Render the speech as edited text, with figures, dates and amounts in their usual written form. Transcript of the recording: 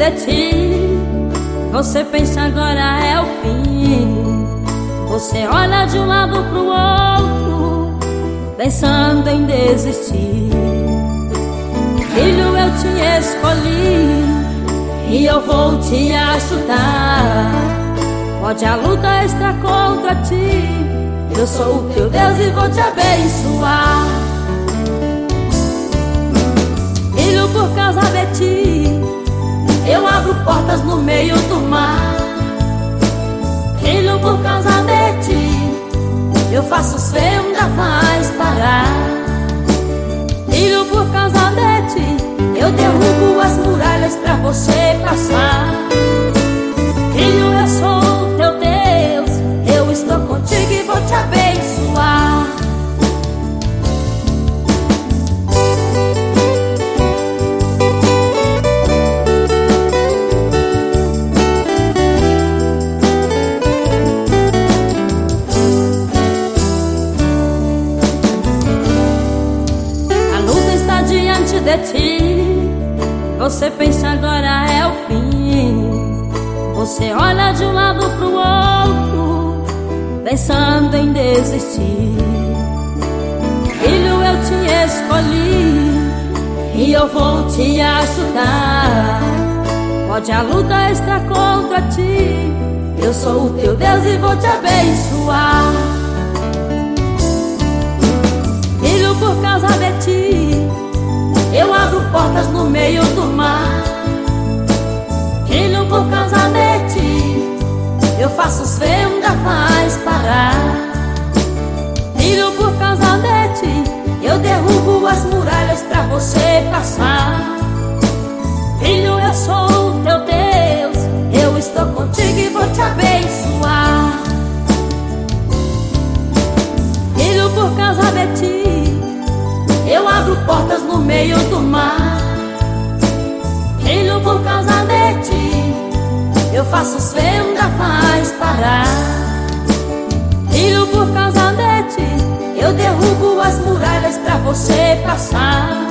de ti. Você pensa agora é o fim. Você olha de um lado pro outro, pensando em desistir. Filho, eu te escolhi e eu vou te ajudar. Pode a luta estar contra ti, eu sou o teu Deus e vou te abençoar. Filho, por causa de ti, eu abro portas no meio do mar. Filho, por causa de ti, eu faço os vendavais parar. Filho, por causa de ti, eu derrubo as muralhas pra você passar. Filho, eu sou teu Deus, eu estou contigo e vou te abençoar. A luta está diante de ti. Você pensa agora é o fim. Você olha de um lado pro outro, pensando em desistir. Filho, eu te escolhi e eu vou te ajudar. Pode a luta estar contra ti, eu sou o teu Deus e vou te abençoar. Filho, por causa de ti, eu abro portas no meio do mar. Filho, por causa de ti, eu faço os vendavais parar. Filho, por causa de ti, eu derrubo as muralhas pra você passar. Filho, eu sou o teu Deus, eu estou contigo e vou te abençoar. Filho, por causa de ti, eu abro portas no meio do mar. Filho, por causa de ti, eu faço os vendavais parar. Filho, por causa de ti, eu derrubo as muralhas pra você passar.